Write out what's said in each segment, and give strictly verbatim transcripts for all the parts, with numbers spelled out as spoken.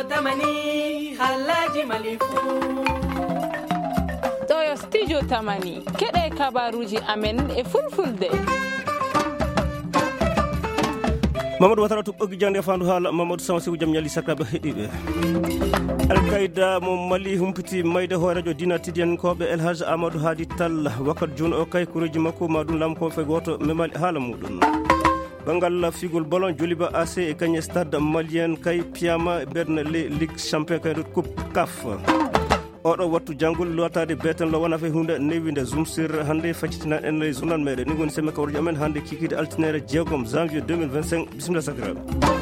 tamani halaji malifu ɗo studio tamani keɗe kabaruji amen e fulfulde. Mamadou Watara tuɓɓogi jande fandu haala Mamadou Sama Sewu jam ñali sakaɓe heeɗiɓe alkayda mo mali humpiti mayde hoorejo dina tidian koɓe El Hadj Amadou Hadi Tall wakkat joni o kay kureji makko maɗum lam ko fe goto memali haala muɗum bangal figol ballon Joliba A C e kañe stade malien kay piyama berne le ligue champion kay coupe caf oɗo wattu janggol lotade beten lo wona fe hunde newinde zoumsir hande faccitina en e journal meɗen ni goni semme kawruji amen hande kikide altinere jeegom janvier deux mille vingt-cinq bisimilla sakiraɓe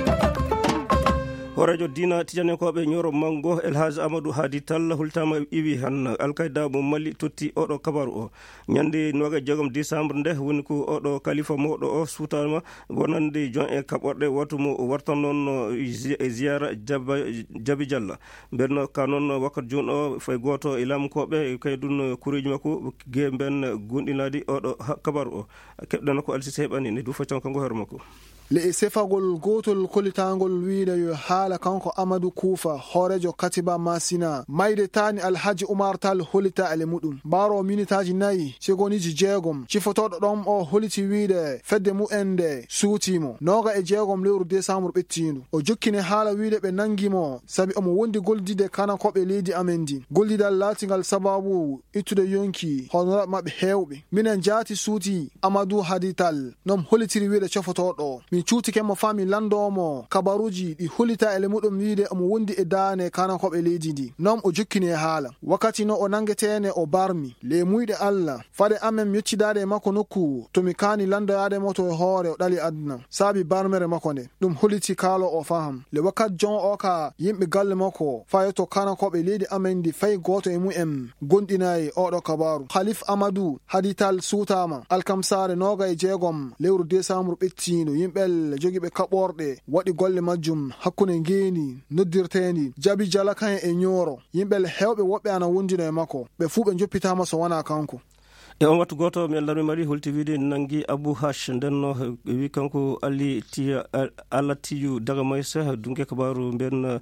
horejo dina tidiane koɓe ñoro mango El Hadj Amadou Hadi Tall hultama iwi han alkayda mo mali totti oɗo kabaru o ñande noga jeegom décembre nde woni ko oɗo kalifa mawɗo o suutama wonande jon e kaɓorɗe watu mo wartan noon e ziyara Jabi Diallo mbenno ka noon wakkat joni o fay goto e lamkoɓe kay ɗum kureji makko gue ben gonɗinadi oɗo kabaru o keɓɗen ko alsisi heɓani ne du faccan kanko hoore makko le sefagol gotol kolitangol wiide yo haala kanko Amadou Koufa horejo Katiba Masina mayde tani Alhaji Oumar Tall holita ele muɗum mbaro minitaji nayyi segoniji jeegom cifotoɗo ɗon o holiti wiide fedde mu'ende suutimo noga e jeegom lewru décembre ɓettindu o jokkine haala wiide ɓe nangimo sabi omo wondi goldide kanakoɓe leydi amen ndi goldidal latigal sababu ittude yonki honoraɓe mabɓe hewɓe minen jaati suuti Amadou Hadi Tall nom holitiri wiide cofotoɗo min cuutike mo fami landomo kabaruji ɗi hulita ele muɗum wiide omo wondi e daane kanakoɓe leydi ndi non o jokkini e haala wakkati no o nangetene o barmi le muyɗe Allah fade amen yeccidade makko nokku tomi kani landoyade mo to e hoore o ɗali aduna saabi barmere makko nde ɗum huliti kaalo o faham le wakkat jon o ka yimɓe galle makko fayoto kanakoɓe leydi amen ndi fay goto e mu'en gonɗinayi oɗo kabaru Khalif Amadou Hadi Tall suutama alkamsare noga e jeegom lewru décembre ɓettiɗo yimɓe jogiɓe kaɓorɗe waɗi golle majjum hakkunde ngeni noddirtendi Jabi Diallo kan e ñooro yimɓe hewɓe woɓɓe ana wondino e makko ɓe fuu ɓe joppitama so wona kanko e on wattu goto mi allarmi mari holti wiide nangi Abou Hash ndenno wi kanko Ali Tiya Ala Tiyu daga maysa dunke kabaru ben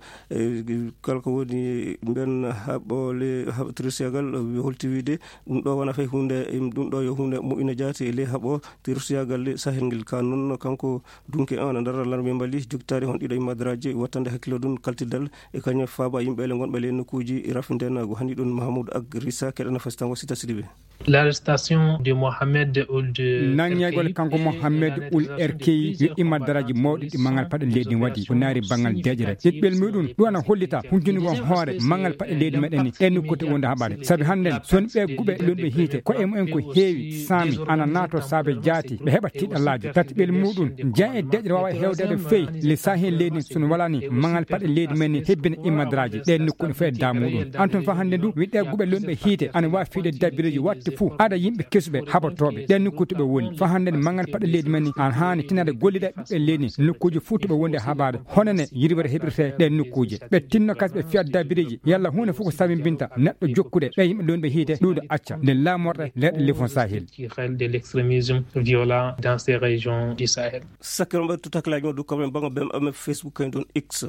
kala ko woni ben haɓole haɓtirisiyagal wi holti wiide ɗum ɗo wona fay hunde ɗum ɗo yo hunde moƴƴina jaati e ley haɓo tirisiyagal sahel ngel ka noon kanko dunke an nder larmi mbali jogtari hon ɗiɗo imadaraji wattande hakkilo ɗum kaltidal e kañum faaba yimɓele gonɓe ley nokkuji rafiden ko hani ɗum Mahamoudou Ag Rissa keɗana fasitango sita Sidibé l'arrestation de Mohamed Ould nanyagol kanko Mohamed Ould Erkey yo imadaraji mawɗi ɗi mangal paɗe leydi waɗi ko naari bangal dejere yiɓɓel muɗum ɗum ana hollita hunjunigon hoore mangal paɗe leydi meɗen ni en kote wonde haɓade sabi hannden son ɓe guɓe lonɓe hiite ko e mumen ko heewi saami ana naato saabe jaati ɓe heɓa tiɗallaji tati ɓel muɗum jean e dejere wawa hewdede feyi le sahen leydi sono walani mangal paɗe leydi men ni hebbina imadaraji ɗen nokkuɗe fo e da muɗum anton fa hannde ndu wiɗɗe guɓe lonɓe hiite ana wawi fiide dabireji watte fou aɗa yimɓe kesuɓe haɓatoɓe ɗen nokkutuɓe woni fa hannde mangal paɗe leydi men ni an hani tinade gollida ɓiɓɓe leydi nokkuji futuɓe wonde haɓade honene yirwere heɓirte ɗen nokkuji ɓe tinno kas ɓe fiya dabireji yalla hunde fof ko sabinbinta neɗɗo jokkude ɓe yimɓe lonɓe hiite ɗuuɗo acca nde lamorɗe leyɗe lefon sahel de l'extrémisme violent dans ces régions du Sahel sakkiroɓe tutaklaji mo du comme bango bem ame Facebook kañ ɗon X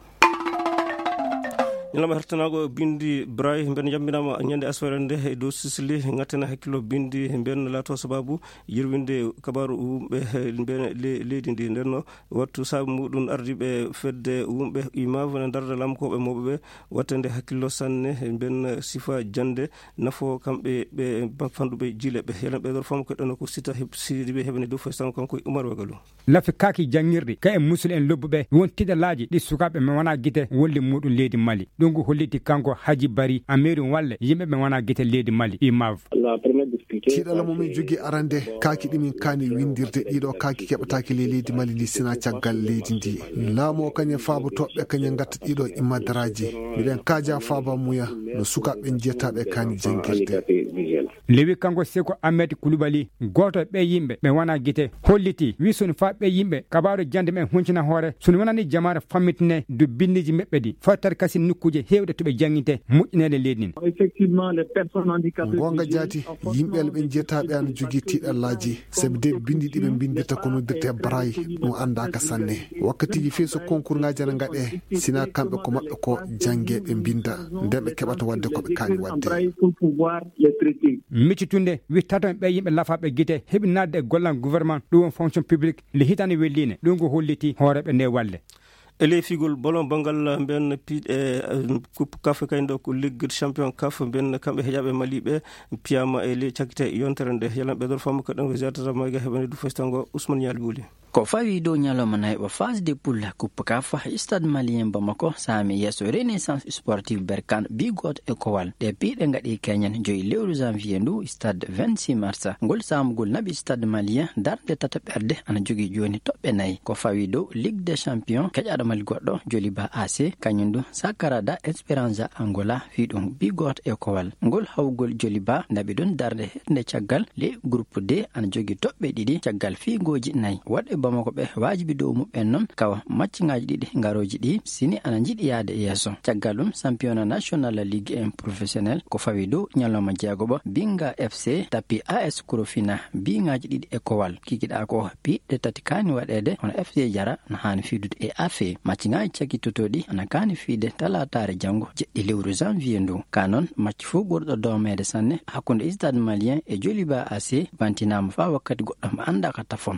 ñalama hertanago bindi bray ben jambinama ñande asfere nde e dow Sicily gattena hakkilo bindi ben laato sababu yirwinde kabaru wumɓe ben leydi ndi ndenno wattu saabu muɗum ardiɓe fedde wumɓe imave ne darda lamkoɓe mawɓeɓe wattande hakkillo sanne ben sifa jande nafo kamɓe ɓe fanduɓe jiileɓe yelen ɓeɗon fam keɗɗono ko sita sidiɓe heɓani dow fastan kanko Oumar Wagalou lafi kaki jangirɗi ka e musul en lobbuɓe won tiɗalaji ɗi sukaɓe mi wona guite wolde muɗum leydi Mali ɗum ko holliti kanko Hadji Bari Ameeri walle yimɓe ɓe wona guite leydi Mali imav tiɗala momin jogui arande kaki ɗimin kani windirde ɗiɗo kaki keɓataki ley leydi Mali ndi sina caggal leydi ndi laamo kañum faabo toɓɓe kañum gatta ɗiɗo immadaraji miɗen kaja faaba muya no sukaɓe jiyataɓe kani jangguirde lewi kanko Seko Ahmed Koulibaly goto be yimbe be wana gite holliti wi soni fa be yimbe kabaru jande men huncina hore soni wonani jamara fammitne du bindiji mebbedi fatar kasi nukkuje hewde to be janginte mujinede lednin. Effectivement les personnes handicapées gonga jati yimbe be jetabe an jogiti dallaji sebde bindi dibe bindita kono dirte bray no anda ka sanne wakati ji feso concours ngajana ngade sina kambe ko mabbe ko jange be binda ndebe kebata wadde ko be kani wadde micitunde wittato be yimbe lafabe gite hebi nadde gollan gouvernement dum fonction publique li hitani welline dungo holliti hoorebe ne walle ele figol bolon bangal ben pid e coupe caf kayndo ko ligue champion caf ben kambe hejabe malibe piyama ele chakite yontere de yalambe dor famu ko dan zata mayga hebane du festango Ousmane Yalbouli ko fawi do nyaloma nay ba phase de poule coupe caf stade malien Bamako sami yeso renaissance sportive berkan bigot e kowal de pide ngadi kenyan joy lewru janvier ndu stade vingt-six mars ngol sam gol nabi stade malien darde tata perde ana jogi joni tobbe nay ko fawi do ligue des champions kajado mal goddo Joliba A C kanyundo sakarada Esperanza Angola fidum bigot e kowal ngol hawgol Joliba nabi don darde ne tiagal le groupe D ana jogi tobbe didi tiagal fi goji nay wade Bamako be wajibi do mu ben non kawa matchingaaji didi ngaroji di sini ana jidi yaade yeso tiagalum championnat national ligue un professionnel ko fawi do nyaloma jeego bo Binga F C tapi A S Kurofina bingaaji didi e kowal kikida ko bi de tatikani wadede on F C jara na hani fidude e afe matchingaaji chakitotodi ana kani fide talatare jango jeddi lewru janvier ndo kanon match fu gordo do mede sanne hakunde stade malien e Joliba A C bantinama fa wakkati goddam anda ka tafon.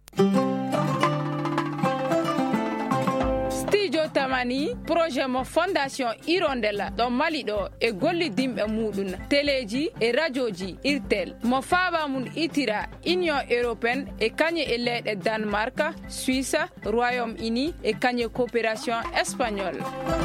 Studio Tamani projet mo fondation Hirondella do Mali do e golli dimbe mudun teleji e radioji irtel mo faba mun itira Union Européenne e kanye e lede Danemark, Suisse, Royaume-Uni e kanye coopération espagnole.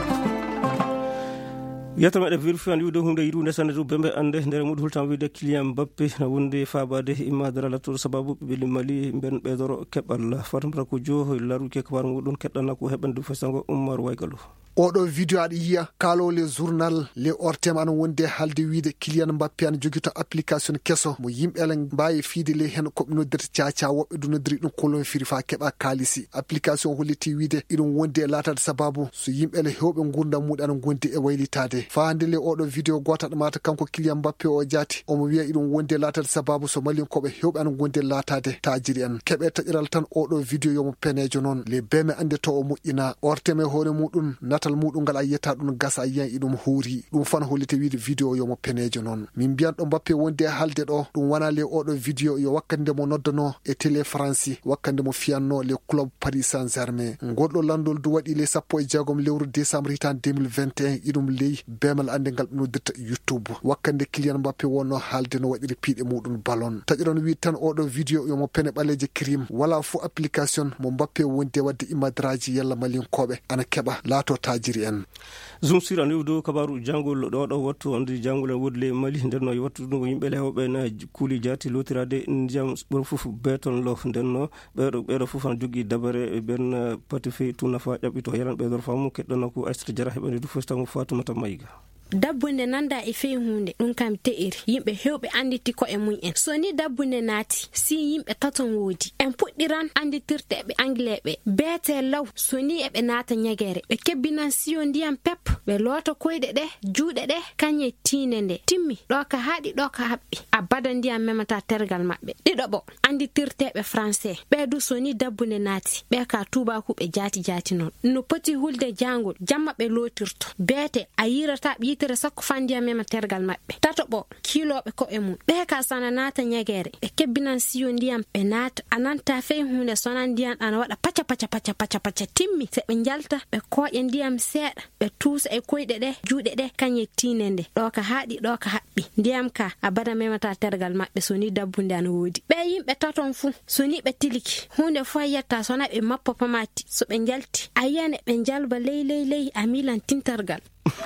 yata mede vérifier an wido hunde yiru nesane do bembe ande ndere mudu hultam wiide Kylian Mbappé na wonde faabade imadara la tour sababu be Mali ben bedoro kebal fatamra ko jo laru ke kabar mudun keddana ko hebande fesango Umar Waygalo odo video adi yiya kalo le journal le ortem an wonde halde wiide Kylian Mbappé an jogita application keso mo yimbe len baye fiide le hen ko no der tiacha wobbe du no dri dum kolon firifa keba kalisi application holiti wiide idon wonde latade sababu so yimbe le hewbe gurdam mudan gondi e waylitade faande le odo video gota mata kanko Kylian Mbappé o jati o mo wiya idon wonde latade sababu so malin ko be hewbe an gonde latade tajiri en kebe tajiral tan odo video yo mo penejo non le beme ande to o mujina orteme hore mudun natal mudun gal ayeta dun gasa yen idum huri dum fan holite wiide video yo mo penejo non min bian do Mbappé wonde halde do dum wana le odo video yo wakkande mo noddono e télé France wakkande mo fianno le club Paris Saint-Germain goddo landol du wadi le sappo e jagom lewru décembre hitan deux mille vingt et un idum ley bemal ande gal no detta YouTube wakkande Kylian Mbappé wonno halde no wadiri piide mudun ballon tajiron wi tan odo video yo mo pene baleje krim wala fu application mo Mbappé wonde wadde imadraji yalla malin kobe ana keba lato tajiri en zoom sira ni do kabaru jangol do do wattu andi jangol wodle Mali ndenno wattu dum yimbe lewbe na kuli jati lotirade njam bor fufu beton lo ndenno be do be do fufu jogi dabare ben patifi tunafa jabito yalan be do famu keddana ko astre jara hebani du fosta mo Fatumata Mayga dabbunde nanda e fe hunde dum kam te'ir yimbe hewbe anditi ko e mun en so ni dabbunde nati si yimbe taton wodi en puddiran anditirtebe anglebe bete law so ni e be nata nyagere be kebbinan siyo ndiyam pep be loto koyde de juude de kanye tinende timmi do ka haadi do ka habbi abada ndiyam memata tergal mabbe didobo anditirtebe français be du so ni dabbunde nati be ka tuba ku be jati jati non no poti hulde jangol jamma be lotirto bete ayirata tere sakko fandiya mema tergal mabbe tatobo kilobe ko e mun be ka sana nata nyagere be kebbinan siyo ndiyam be nata ananta fe hunde sonan ndiyam ana wada pacha pacha pacha pacha pacha timmi se be njalta be ko e ndiyam seeda be tusa e koyde de juude de kanye tinende do ka haadi do ka habbi ndiyam ka abada mema ta tergal mabbe soni dabbunde an wodi be yimbe taton fu soni be tiliki hunde fo yatta sona be mappo pamati so be njalti ayane be njalba ley ley ley amilan tintargal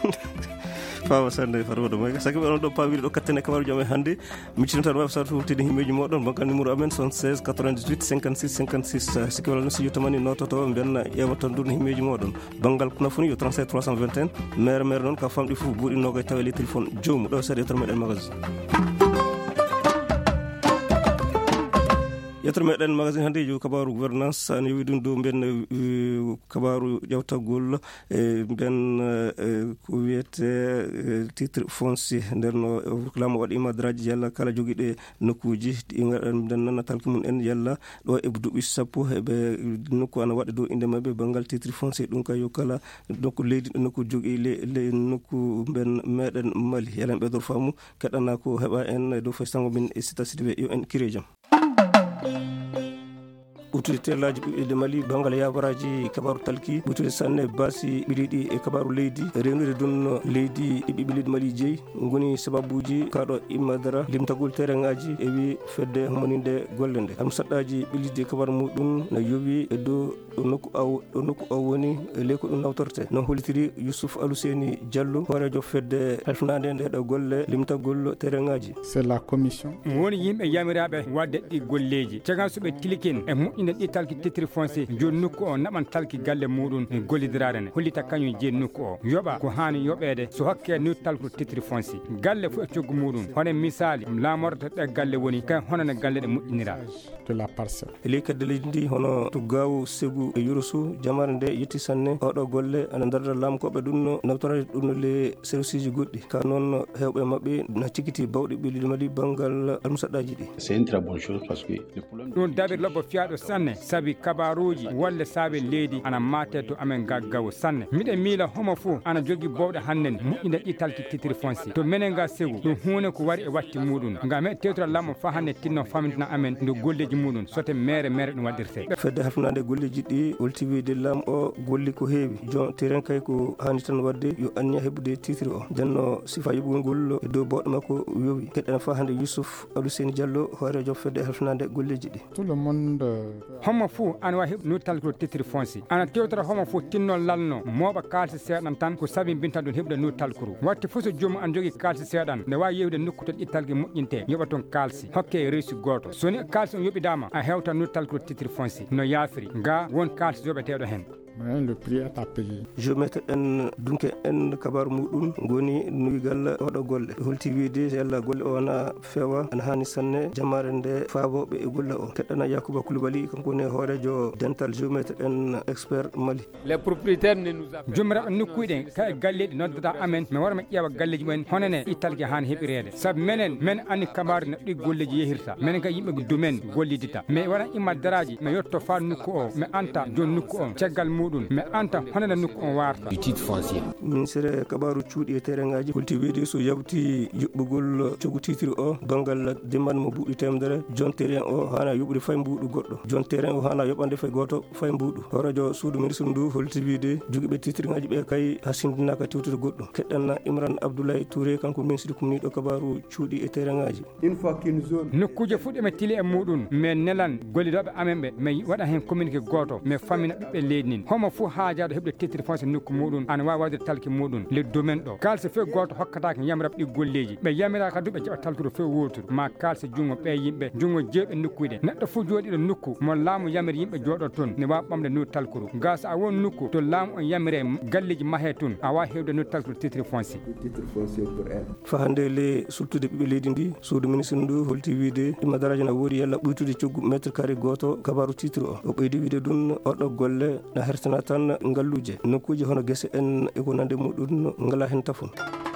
fawa sande farwodo moy saki on do pawiri do kattene kabaru jame hande mi cinta do sa fu tidi himmeji modon bankan numéro amen soixante-seize quatre-vingt-dix-huit cinquante-six cinquante-six siki wala no si yotamani nototo benna ewaton dun himmeji modon bangal kuna funi yo trente-sept trois cent vingt et un mer mer non ka famdi fu buri no gay taweli téléphone jom do sade termeden magazine yettere meɗen magazine hande jo kabaru gouvernance an yowi ɗum dow ben kabaru ƴewtagol e ben ko wiyete titre foncier nden laamu waɗi imadaraji yalla kala joguiɗe nokkuji nden nana talki mum en yalla ɗo e duuɓi sappo eɓe nokku ana waɗa dow inde mabɓe banggal titre foncier ɗum kay yo kala nokku leydi ɗo nokku jogui le nokku ben meɗen Mali yalen ɓeydor faamu keɗana ko heɓa en dow festango min e sita sidiɓe yo en kire jaam. ɓutude tellaji ɓiɓɓe Mali bangal yabaraji kabaru talki ɓutude sanne basi ɓiriɗi e kabaru leydi rewnude dunno leydi e ɓiɓɓe leydi Mali jeeyi goni sababuji kaɗo imadara limtagol terrain-ngaji e wi fedde homoninde golle nde am saɗɗaji ɓillide kabaru muɗum no yowi e dow ɗo nokku aw ɗo nokku aw woni ley ko ɗum nawtorte non hollitiri Youssouf Aluseni Diallo horejo fedde halfinade nde ɗo golle limtagol terrain-ngaji. C'est la commission woni yimɓe yamiraɓe wadde ɗi golleji cagan soɓe tilikin e moƴƴinde ɗi talki titre foncier joni nokku o naɓan talki galle muɗum e gollidirade ne hollita kañum jeeni nokku o yoɓa ko hani yoɓede so hokke ni talko titre foncier galle fo e coggu muɗum hono misali lamorto ɗe galle woni kay honone galle ɗe moƴƴinira de la parcelle ley kadde leydi ndi hono to gawu segu e yurosu jamare nde yetti sanne oɗo golle ana darda lamkoɓe ɗum nawtorade ɗum le service ji goɗɗi ka noon hewɓe mabɓe na cikiti bawɗi ɓillide Mali banggal almusaɗɗaji ɗi c'est une très bonne chose parce que ɗum dabir lobbo fiyaɗo sanne sabi kabaruji walla saabe leydi ana mate to amen gaggawo sanne miɗe miila homo fo ana jogui bawɗe hannen moƴƴinde ɗi talki titre foncier to menen ga segu ɗum hunde ko wari e watti muɗum ngam e tewtora lammo fa hande tinno famtina amen ndo golleji muɗum sote mere mere ɗum waɗirte fedde halfinade golleji ɗi woltiwide lam o golli ko heewi jon terrain kay ko hani tan wadde yo anniya heɓude titre o denno sifa yoɓugol ngol e dow bawɗe makko yowi keɗɗen fa hande Youssouf Aluseni Diallo horejo fedde halfinade golleji ɗi tout le monde homo fou ana wawi heɓ nottalko titre foncier ana tewtora homo fo tinno lalno moɓa kalsi seeɗan tan ko sabi bintan ɗum heɓde nottalkoru watti fo so joomum an jogui kalsi seeɗan ne wawi yewde nokku to ɗittalgue moƴƴinte yoɓa toon kalsi hokke reesu goto soni kalsi on yoɓidama a hewta nottalko titre foncier no yaafiri ga won kalsi yoɓeteɗo hen le prix est à payer. Je mets en donc en kabar mudum goni nuigal odo golle holti wiide yalla golle ona fewa an hani sanne jamarende faabo be golle o kedana Yakuba Koulibaly kanko ne horejo dental géomètre en expert Mali. Les propriétaires ne nous appellent. Jumra nokkuiden kay galleedi noddata amen me warma ƴeewa galleji men honene italke han hebirede sab menen men ani kabar ne di golleji yehirta men ga yimbe domaine gollidita me wara imma daraji me yotto fa nokku o me anta jon nokku on ceggal mudun me anta honene nokku on warta titre foncier ministre kabaru cuudi e terengaji holti wiide so yabti yubbugol cogu titre o bangal demban mo buudi temdere jon terrain o hana yubude fay mbuudu goddo jon terrain o hana yobande fay goto fay mbuudu horajo suudu ministre ndu holti wiide jogibe titre ngaji be kay hasindina ka tiwtude goddo keddanna Imran Abdoulaye Touré kanko ministre kumnido kabaru cuudi e terengaji une fois qu'une zone nokkuje fudde me tili e mudun me nelan gollidobe amembe me wada hen communiqué goto me famina be leednin homo fu haajaado hebde titre foncier nokku mudun an wa wade talki mudun le domaine do kalse fe goto hokkata ko yamrab di golleji be yamira ka dubbe jaba talkudo fe wotur ma kalse jungo be yimbe jungo jebe nokkude neddo fu jodi do nokku mo laamu yamir yimbe jodo ton ne wa bamde no talkuru gas a won nokku to laamu on yamire galleji mahe ton a wa hewde no talkudo titre foncier titre foncier pour elle fa hande le sultude bibe leydi ndi suudu ministre ndu holti wiide ima daraja na wori yalla buytude coggu mètre carré goto kabaru titre o o beydi wiide dun oddo golle na hertana tan ngalluje nokkuje hono gese en e ko nande mudun ngala hen tafon